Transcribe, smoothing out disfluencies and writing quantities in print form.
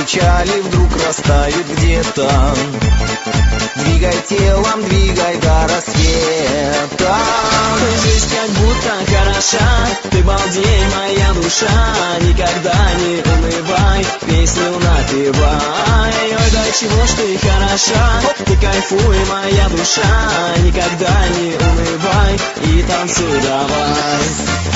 печали вдруг растают где-то. Двигай телом, двигай до рассвета. Жизнь как будто хороша, ты балдей, моя душа. Никогда не унывай, песню напевай. Ой, до чего ж ты хороша, ты кайфуй, моя душа. Никогда не унывай и танцуй давай.